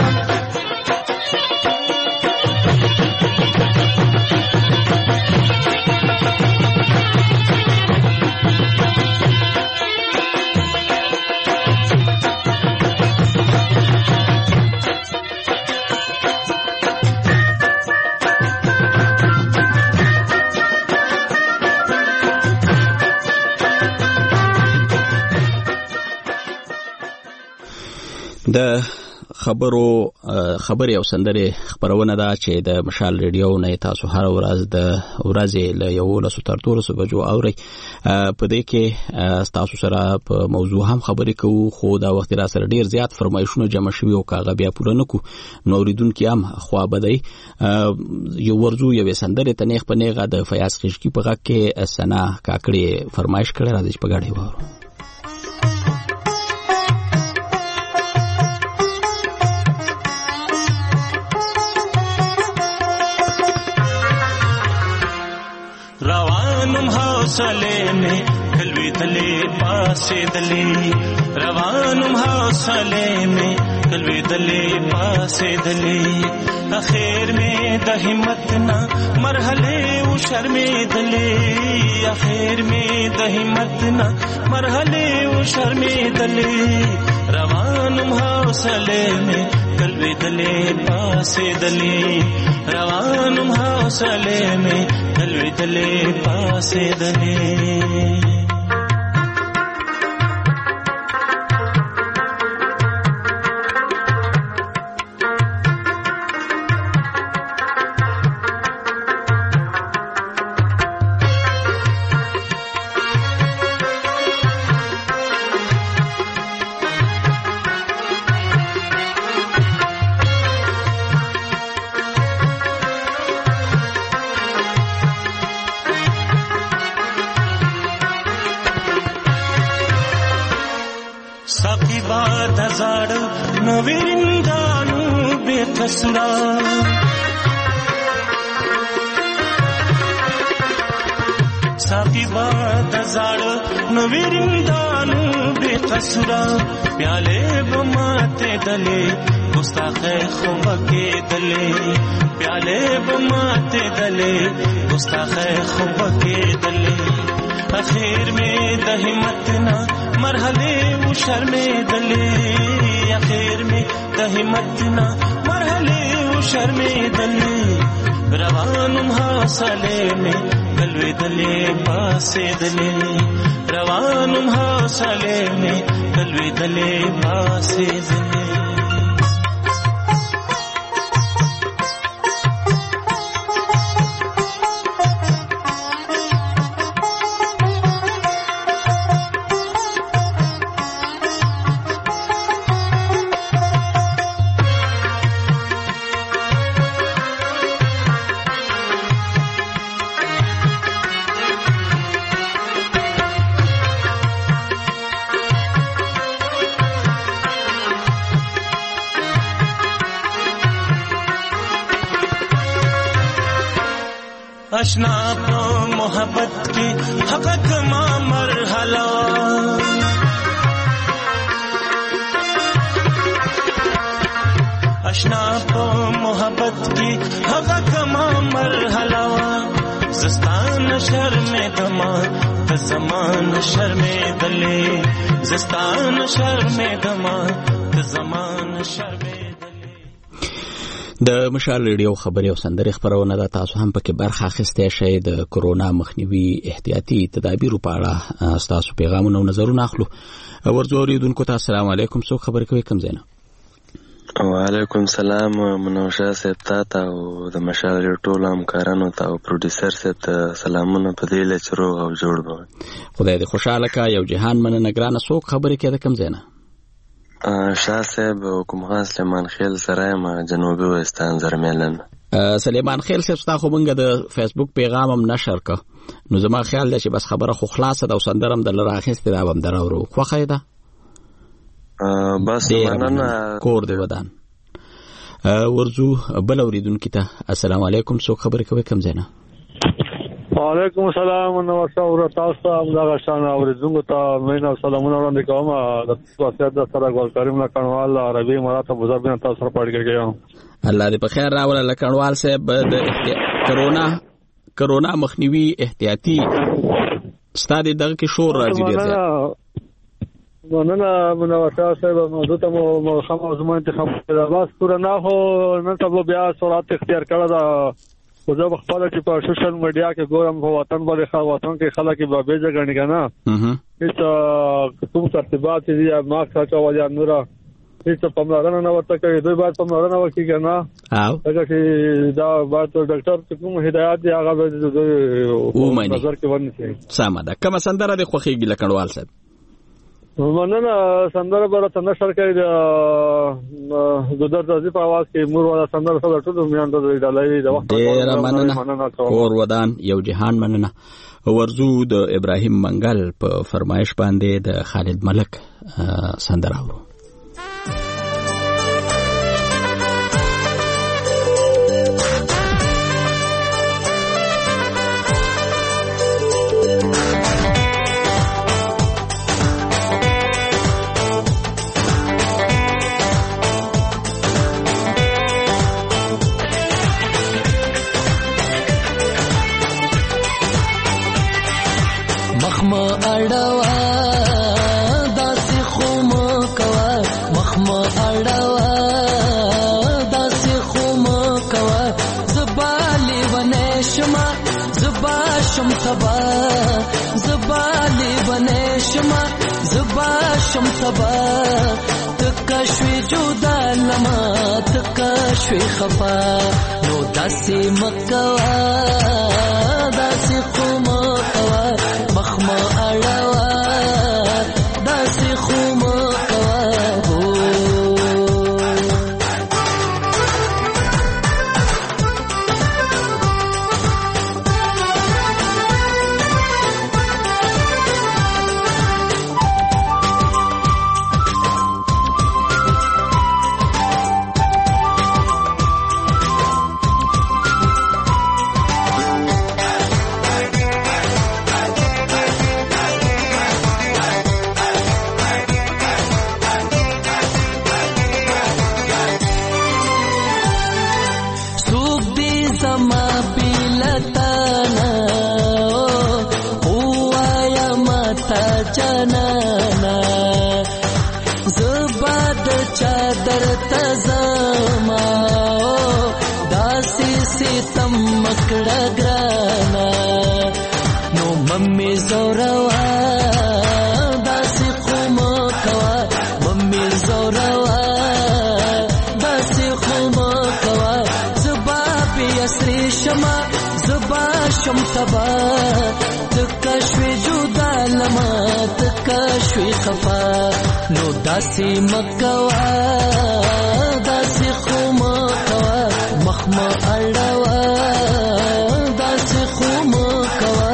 د خبرې او سندرې خبرونه ده چې د مشال ریډیو نه تاسو هر ورځ د ورځې له 11 تر 12 بجو اوري. په دې کې تاسو سره په موضوع هم خبرې کوو، خو دا وخت را سره ډیر زیات فرمایشونه جمع شوي او کاغه بیا پوره نکو نو اوریدونکو هم خوا بدای یو ورځو یو سندرې تنیخ په نیغه د فیاض خشکی په غږ کې سنا کاکړي فرمایش کړی راځي په غاړي واره. روانم حوصله میں کلوی دلے پاسے دلے روانم حوصله میں کلوی دلے پاسے دلے اخیر میں د ہمت نہ مرحلے او شرمے دلے اخیر میں د ہمت نہ مرحلے او شرمے دلے روانم حوصله میں کلوی دلے پاسے دلے روانم حوصله میں کلوی دلے پاسے دلے نویرندانو بے قصرا ساقی باد زاڑ نویرندانو بے قصرا پیالے بماتے دلے گستاخ خوب کے دلے پیالے بماتے دلے گستاخ خوب کے دلے اخیر میں دہمت نہ مرحلے او شرمے دلے اخیر میں دہمت نہ مرحلے او شرمے دلے روانم حوصلے میں کلوی دلے پاسے دلے روانم حوصلے میں کلوی دلے پاسے دلے اشنا پو محبت کی حقق ما مرحلہ اشنا پو محبت کی حقق ما مرحلہ زستان شرم دما زمان شرم دلے زستان شرم دما زمان شرم د مشال ریډیو خبري او سندري خبرونه دا تاسو هم پکې برخه اخیستئ شئ. د کورونا مخنیوي احتیاطي تدابیرو په اړه تاسو پیغامونه او نظرونه اخلو. ورځو اوریدونکو ته السلام علیکم. څوک خبرې کوي کوم ځای نه؟ وعلیکم السلام. منوشه صاحب ته او د مشال ریډیو ټول همکارانو ته او پروډوسر صاحب ته سلامونه په دې لچ روغ او جوړ به خدای دې خوشاله کا. یو جهان مننه ګرانه. څوک خبرې کوي د کوم ځای نه؟ شاه صاحب حکوم خان سلیمان خیل سره ما جنوبي وستان زرملن. سلیمان خیل صاحب تاسو مونږ د فیسبوک پیغام هم نشر ک نو زما خیال دی چې بس خبره خو خلاصه ده او سندرم د لره اخیسته دا هم درورو خو خیده بس مننه کور دی ودان ورزو بل اوریدونکو ته السلام علیکم. څوک خبرې کوي کوم ځای نه؟ وعلیکم السلام ورحمۃ تاسو ته دغه شان اوریدونکو ته مینه سلامونه وړاندې کوم. د واسطه د سره ګل کریم نه کڼوال عربي مراد بزرګ تاسو سره پاتې کېږم. الله دې په خیر راوړل. لکڼوال صاحب د کرونا مخنیوي احتیاطي ستاسو دغه کې شور راځي ډیر ځای. مننه منور صاحب موضوع ته مو خاموزمه انتخاب کړه. بس پورا نه هو نن سبا بیا سرعت اختیار کړه دا خو زه خپل چې په سوشل میډیا کې ګورم په وطن باندې وطن کې خلک به بیجه غني کنه هیڅ کوم ترتیبات دي یا ماکس اچول یا نورا هیڅ پملارنه نه ورته کوي. دوی باید پملارنه وکړي کنه هغه چې دا باید ډاکټر کوم هدایت دی هغه به نظر کې ونیسي. سمه ده. کوم سندره د خوخيږي لکړوال صاحب؟ مننه. سندره برته نشر کوي د درځي په आवाज کې مور ولا سندره سره ټول میان د ډالۍ د وخت ډیر مننه. اور ودان یو جهان مننه. ورزو د ابراهیم منګل په فرمایش باندې د خالد ملک سندره ورو. تکشوی جدا لما تکشوی خفا نو داسی مکوا داسی خمکوا مخما اڑوا داسی خمکوا تکشوی جدا لما تکشوی خفا نو داسی مکوا داسی خمکوا مخما اڑوا داسی خمکوا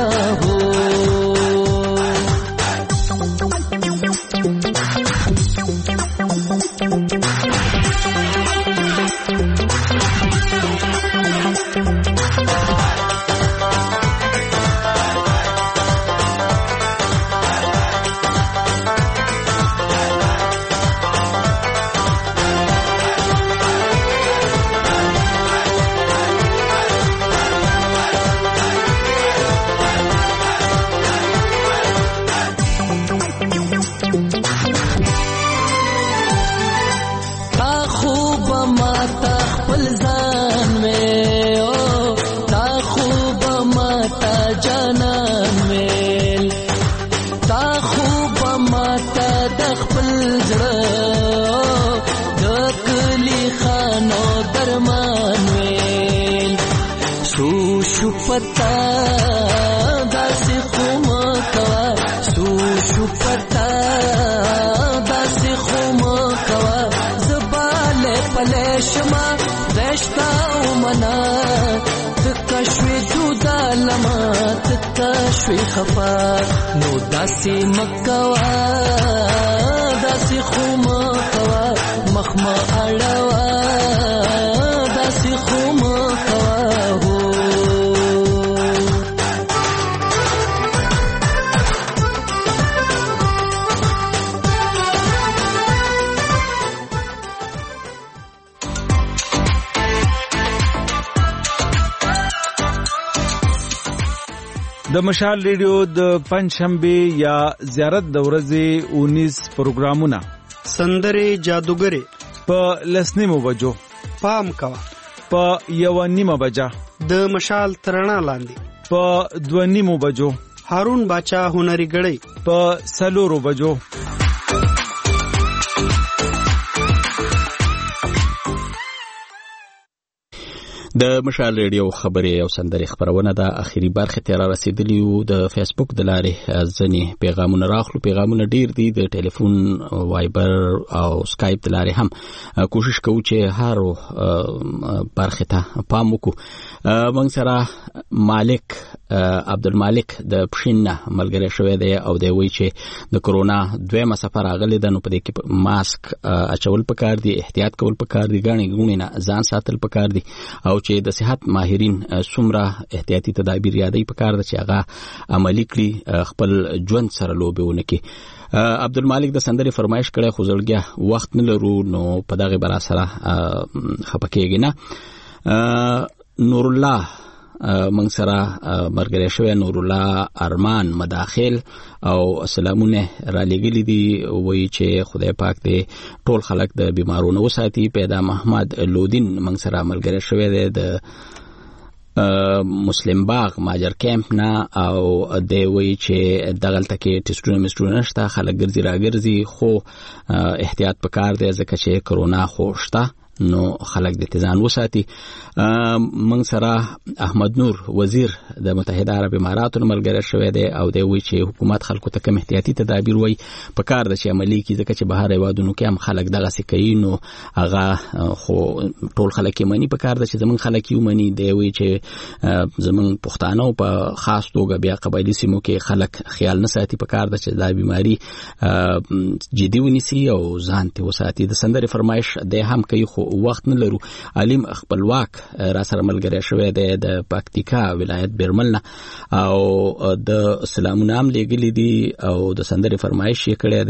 پتا داسې خمکوا سو پتا داسې خمکوا زباله پلشما دشتا ومنا تکشوی جدا لما تکشوی خفا نو داسې مکوا داسې خمکوا مخما اڑوا د مشال ریډیو د پنځشنبه یا زیارت د ورځې 19 پروګرامونه سندره جادوګری په لسنیمو بجو پام کوا په 1:30 بجا د مشال ترنا لاندې په 2:30 بجو هارون باچا هنري غړی په 4 بجو د مشال ریډیو خبري او سندري خبرونه د اخیری برخه ته را رسیدلی وو د فیسبوک د لارې ځنې پیغامونه راخلو پیغامونه ډیر دي د ټلیفون وایبر او سکایپ د لارې هم کوشش کوو چې هر برخه ته پام وکړو موږ سره مالک عبدالمالک د پښینه ملګری شوی دی او دی وی چې د کورونا دویمه سفر راغلی د نو په دې کې ماسک اچول پکار دي احتیاط کول پکار دي غاڼې نه ځان ساتل پکار دي او چې د صحت ماهرین څومره احتیاطي تدابیر یادې پکار دي چې هغه عملی کړي خپل ژوند سره لوبونه کوي عبدالمالک د سندري فرمایش کړي خو زړګیا وخت نه لرو نو په دغه برا سره خپکیږي نه نور الله منګ سره مرګره شوی نور الله ارمان مداخل او سلامونه را لګلی دي وایي چې خدای پاک دې ټول خلک د بیمارونو وساتي پیدا محمد لودین منګ سره مرګره شوی دی د مسلم باغ ماجر کیمپ نه او دی وایي چې دغلته کې ټیسټونه مستونه نشته خلک ګرځي راګرځي خو احتیاط پکار دی ځکه چې کرونا خوشته نو خلک د تزان وساتي من سره احمد نور وزیر د متحده عرب اماراتو ملګری شوی دی او دی وی چې حکومت خلکو ته کوم احتیاطي تدابیر وای په کار د چې عملی کی ځکه چې بهر ایوادونو کې هم خلک دغه سکوي نو هغه خو ټول خلک یې مني په کار د چې زمون خلک یې مني دی وی چې زمون پښتانه په خاص توګه بیا قبایلی سیمو کې خلک خیال نه ساتي په کار د چې دا بیماری جدي ونیسي او ځان ته وساتي د سندري فرمایش د هم کوي خو وخت نه لرو علیم خپلواک را سره ملګری شوی دی د پکتیکا ولایت بیرمل نه او د سلامونه هم لګلی دي او د سندري فرمایش یې کړی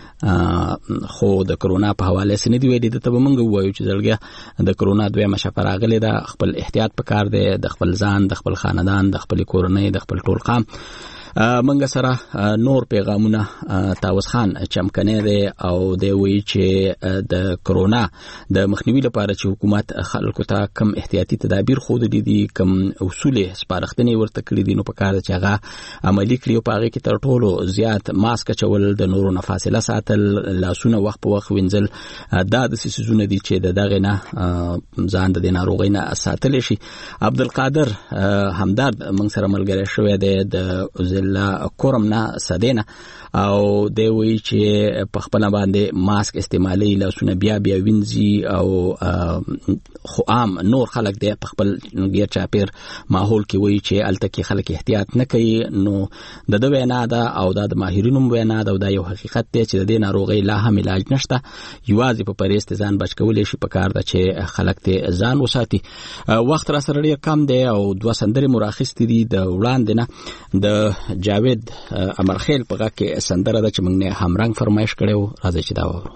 دی خو د کرونا په حواله سره دی ویلي د ته مونږ وایو چې زړګیا د کرونا دویمه شپه راغلی دا خپل احتیاط پکار دی د خپل ځان د خپل خاندان د خپل کورنۍ د خپل ټول قام منګه سره نور پیغامونه تاوس خان چمکنه دی او دی وی چې د کرونا د مخنیوي لپاره چې حکومت خلکو ته کم احتیاطي تدابیر خود دي کم اصول سپارښتنې ورته کړې دي نو په کار چې هغه عملی کړي او په هغه کې تر ټولو زیات ماسک چول د نورو نه فاصله ساتل لاسونه وخت په وخت وینځل دا د سيزونه دي چې دغه نه ځان د ناروغۍ نه ساتل شي عبدالقادر همدارد موږ سره ملګری شوی دی د لا کورم نه سدینه او دی وی چې په خپل باندې ماسک استعمالي لاسونه بیا وینځي او خو عام نور خلک دی په خپل غیر چاپیر ماحول کې وی چې الته کې خلک احتیاط نه کوي نو د دوی نه دا او د ماهرینو وینا دا د یو حقیقت دی چې د ناروغي لا هم علاج نشته یوازې په پرېست ځان بچ کولای شي په کار د چې خلک ته ځان وساتي وخت را سره ډیر کم دی او دوه سندري مراخص دي د وړاندې نه د جاوید امرخیل په غا کې سندره د چې موږ نه همرنګ فرمایش کړو راځي چې دا وورو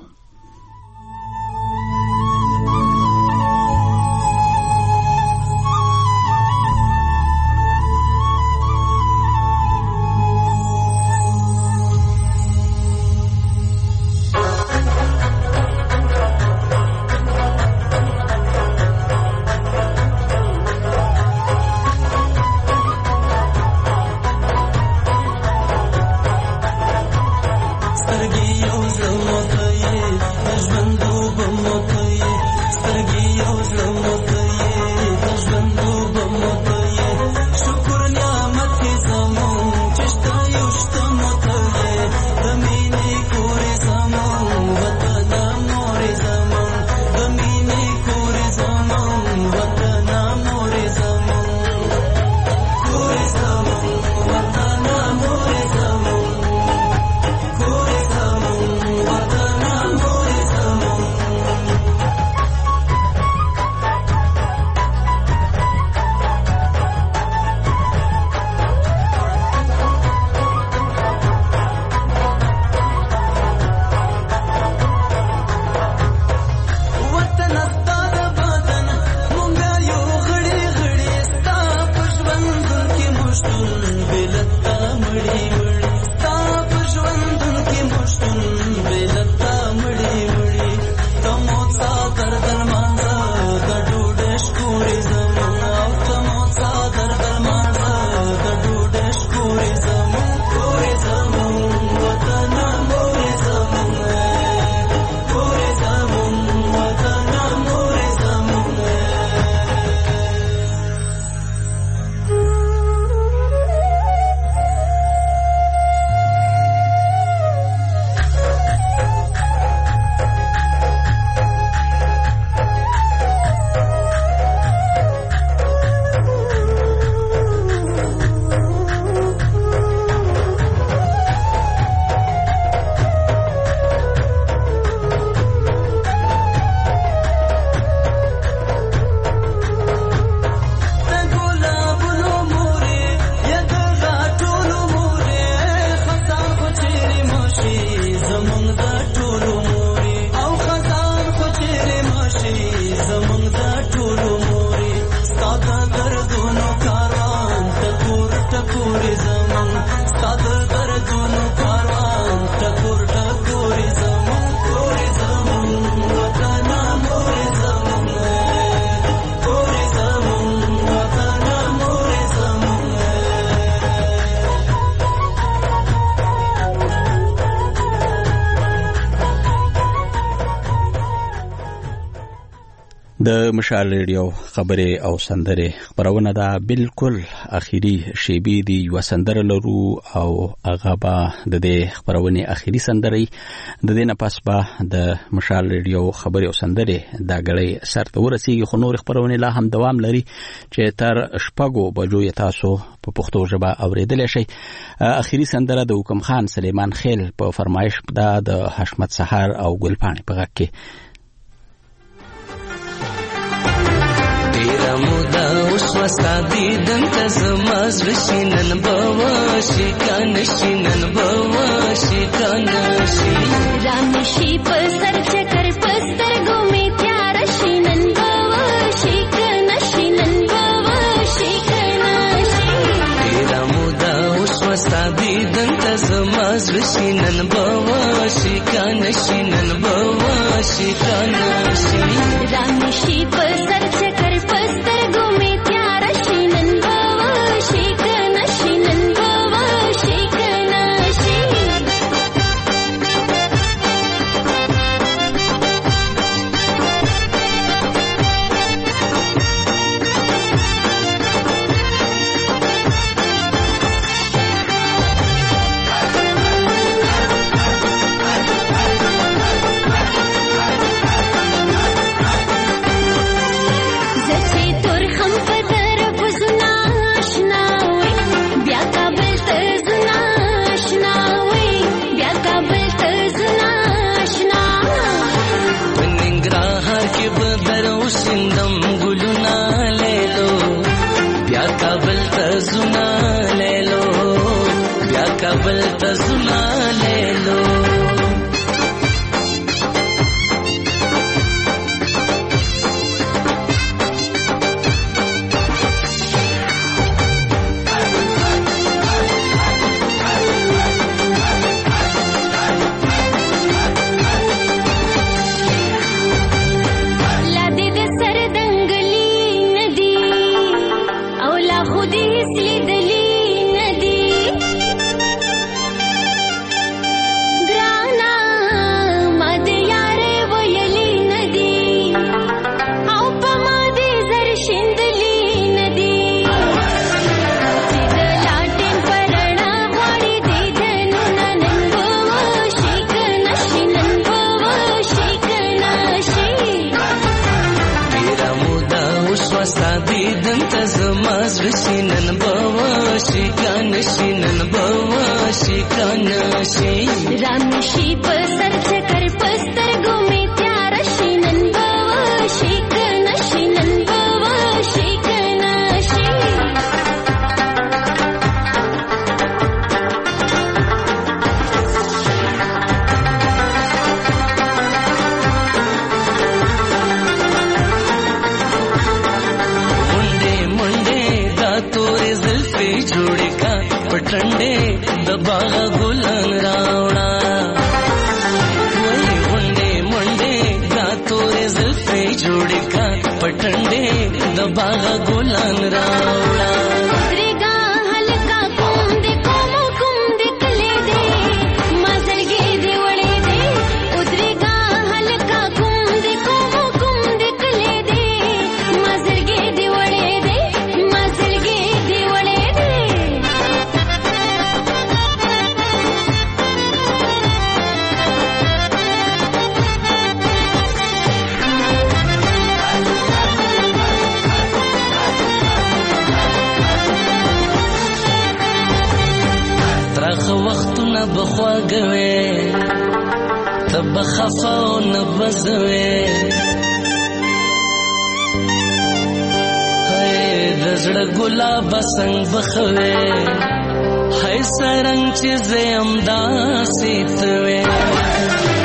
سترګې یو زما ته د مشال ریډیو خبرې او سندرې خبرونه دا بالکل اخیری شیبې دی یو سندره لرو او هغه به د دې خبرونه اخیری سندرې د دې نه پس به د مشال ریډیو خبرې او سندرې دا غړي سرته ورسیږي خو نور خبرونه لا هم دوام لري چې تر شپږو بجو تاسو په پښتو ژبه اوریدل شي. اخیری سندره د حکم خان سلیمان خیل په فرمایش د حشمت سحر او ګلپاڼې په غږ کې. تیرا مودا اوس وستا دیدن ته زما زړه شي نن به وشي کنه شي نن به وشي کنه شي رانشي په سر چکر پستر ګومې تیار شي نن به وشي کنه شي نن به وشي کنه شي تیرا مودا اوس وستا دیدن ته زما زړه شي نن به وشي کنه شي نن به وشي کنه شي رانشي په سر چکر پستر ګومې تیار شي نن به وشي کنه شي نن به وشي کنه شي کابل ته زما لے لو رامشي په سر چکر پستر ګومې تیار شي نن به وشي کنه شي نن به وشي کنه شي منډه منډه دا تورې زلفې جوړې کا پټنډې د باغ ګلان راوړا وای منډه منډه دا تورې زلفې جوړې کا پټنډې د باغ ګلان راوړا درګه هلکا کوم دې کله دې مزرګې دې وړې دې درګه هلکا کوم دې کله دې مزرګې دې وړې دې مزرګې دې وړې دې ترخ وختونه بخواږوي تب خفاو نبزوي هاي د زړه ګلاب څنګه بخوي هاي سرنګ چې زم داسې توي